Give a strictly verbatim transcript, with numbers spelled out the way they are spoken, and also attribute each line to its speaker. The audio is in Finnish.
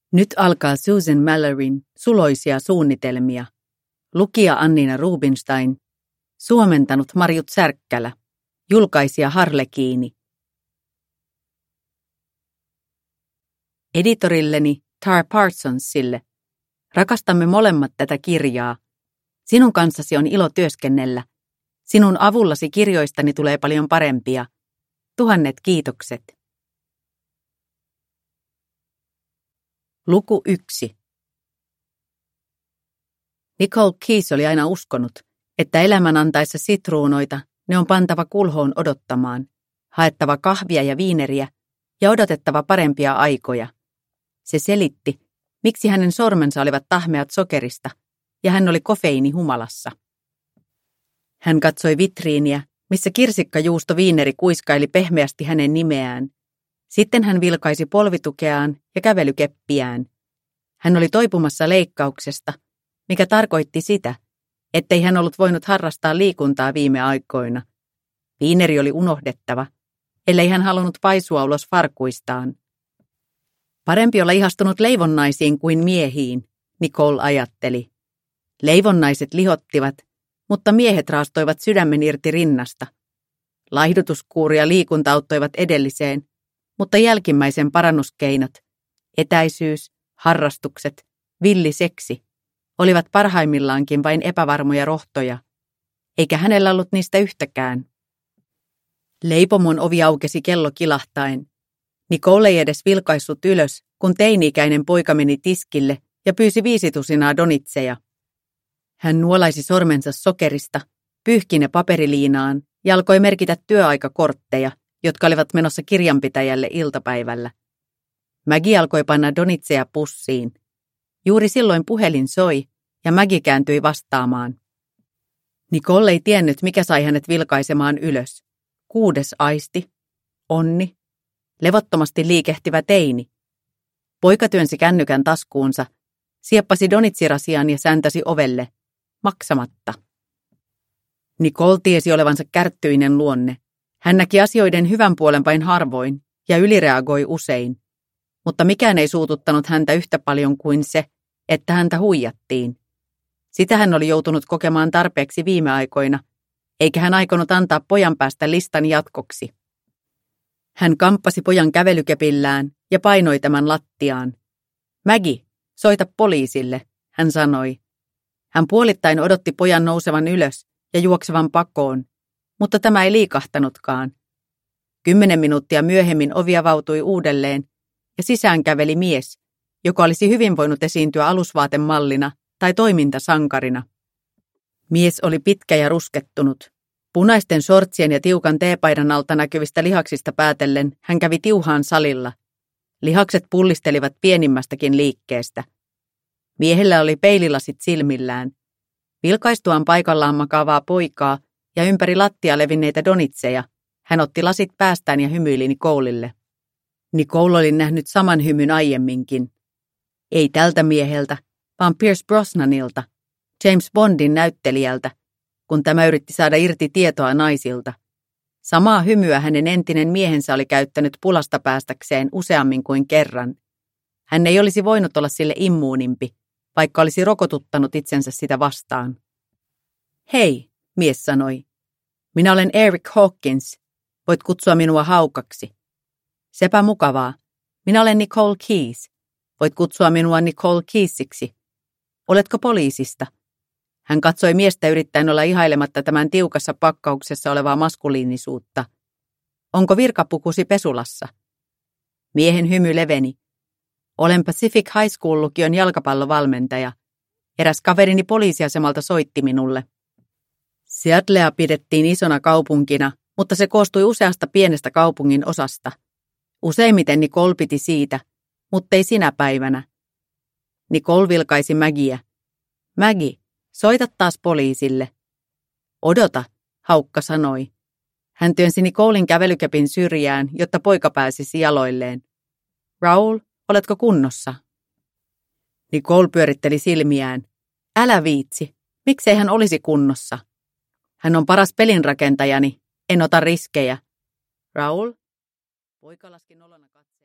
Speaker 1: Nyt alkaa Susan Malloryn Suloisia suunnitelmia. Lukija Annina Rubinstein. Suomentanut Marjut Särkkälä. Julkaisija Harlekiini. Editorilleni Tara Parsonsille. Rakastamme molemmat tätä kirjaa. Sinun kanssasi on ilo työskennellä. Sinun avullasi kirjoistani tulee paljon parempia. Tuhannet kiitokset. Luku yksi. Nicole Keyes oli aina uskonut, että elämän antaessa sitruunoita ne on pantava kulhoon odottamaan, haettava kahvia ja viineriä ja odotettava parempia aikoja. Se selitti, miksi hänen sormensa olivat tahmeat sokerista ja hän oli kofeiinihumalassa. Hän katsoi vitriiniä, missä kirsikkajuusto viineri kuiskaili pehmeästi hänen nimeään. Sitten hän vilkaisi polvitukeaan ja kävelykeppiään. Hän oli toipumassa leikkauksesta, mikä tarkoitti sitä, ettei hän ollut voinut harrastaa liikuntaa viime aikoina. Viineri oli unohdettava, ellei hän halunnut paisua ulos farkuistaan. Parempi olla ihastunut leivonnaisiin kuin miehiin, Nicole ajatteli. Leivonnaiset lihottivat, mutta miehet raastoivat sydämen irti rinnasta. Laihdutuskuuri ja liikunta auttoivat edelliseen, mutta jälkimmäisen parannuskeinot, etäisyys, harrastukset, villiseksi, olivat parhaimmillaankin vain epävarmoja rohtoja, eikä hänellä ollut niistä yhtäkään. Leipomon ovi aukesi kello kilahtaen. Nicole ei edes vilkaissut ylös, kun teini-ikäinen poika meni tiskille ja pyysi viisi tusinaa donitseja. Hän nuolaisi sormensa sokerista, pyyhki ne paperiliinaan ja alkoi merkitä työaikakortteja, jotka olivat menossa kirjanpitäjälle iltapäivällä. Maggie alkoi panna donitseja pussiin. Juuri silloin puhelin soi ja Maggie kääntyi vastaamaan. Nicole ei tiennyt, mikä sai hänet vilkaisemaan ylös. Kuudes aisti, onni, levottomasti liikehtivä teini. Poika työnsi kännykän taskuunsa, sieppasi donitsirasian ja säntäsi ovelle, maksamatta. Nicole tiesi olevansa kärttyinen luonne. Hän näki asioiden hyvän puolen vain harvoin ja ylireagoi usein, mutta mikään ei suututtanut häntä yhtä paljon kuin se, että häntä huijattiin. Sitä hän oli joutunut kokemaan tarpeeksi viime aikoina, eikä hän aikonut antaa pojan päästä listan jatkoksi. Hän kamppasi pojan kävelykepillään ja painoi tämän lattiaan. Maggie, soita poliisille, hän sanoi. Hän puolittain odotti pojan nousevan ylös ja juoksevan pakoon, mutta tämä ei liikahtanutkaan. Kymmenen minuuttia myöhemmin ovi avautui uudelleen ja sisään käveli mies, joka olisi hyvin voinut esiintyä alusvaatemallina tai toimintasankarina. Mies oli pitkä ja ruskettunut. Punaisten shortsien ja tiukan teepaidan alta näkyvistä lihaksista päätellen hän kävi tiuhaan salilla. Lihakset pullistelivat pienimmästäkin liikkeestä. Miehellä oli peililasit silmillään. Vilkaistuaan paikallaan makaavaa poikaa ja ympäri lattia levinneitä donitseja, hän otti lasit päästään ja hymyili Nicolelle. Nicole oli nähnyt saman hymyn aiemminkin. Ei tältä mieheltä, vaan Pierce Brosnanilta, James Bondin näyttelijältä, kun tämä yritti saada irti tietoa naisilta. Samaa hymyä hänen entinen miehensä oli käyttänyt pulasta päästäkseen useammin kuin kerran. Hän ei olisi voinut olla sille immuunimpi, vaikka olisi rokotuttanut itsensä sitä vastaan. Hei, mies sanoi. Minä olen Eric Hawkins. Voit kutsua minua Haukaksi. Sepä mukavaa. Minä olen Nicole Keyes. Voit kutsua minua Nicole Keyesiksi. Oletko poliisista? Hän katsoi miestä yrittäen olla ihailematta tämän tiukassa pakkauksessa olevaa maskuliinisuutta. Onko virkapukusi pesulassa? Miehen hymy leveni. Olen Pacific High School-lukion jalkapallovalmentaja. Eräs kaverini poliisiasemalta soitti minulle. Seattlea pidettiin isona kaupunkina, mutta se koostui useasta pienestä kaupungin osasta. Useimmiten Nicole piti siitä, mutta ei sinä päivänä. Nicole vilkaisi Maggiea. Maggie, soita taas poliisille. Odota, Haukka sanoi. Hän työnsi Nicolen kävelykepin syrjään, jotta poika pääsisi jaloilleen. Raoul, oletko kunnossa? Nicole pyöritteli silmiään. Älä viitsi, miksei hän olisi kunnossa? Hän on paras pelinrakentajani, en ota riskejä. Raoul? Poika laski nolona katseen.